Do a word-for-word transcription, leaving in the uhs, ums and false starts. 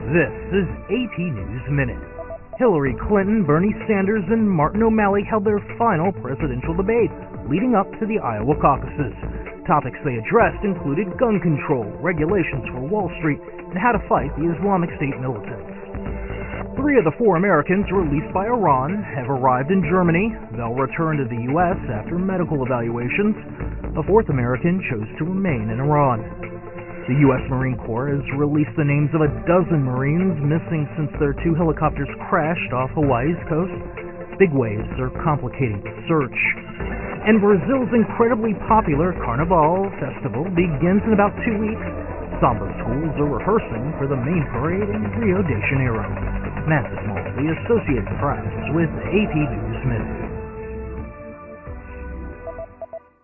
This is A P News Minute. Hillary Clinton, Bernie Sanders, and Martin O'Malley held their final presidential debate leading up to the Iowa caucuses. Topics they addressed included gun control, regulations for Wall Street, and how to fight the Islamic State militants. Three of the four Americans released by Iran have arrived in Germany. They'll return to the U S after medical evaluations. A fourth American chose to remain in Iran. The U S Marine Corps has released the names of a dozen Marines missing since their two helicopters crashed off Hawaii's coast. Big waves are complicating the search. And Brazil's incredibly popular Carnival festival begins in about two weeks. Samba schools are rehearsing for the main parade in Rio de Janeiro. Matt Small, the Associated Press, with A P News Minute.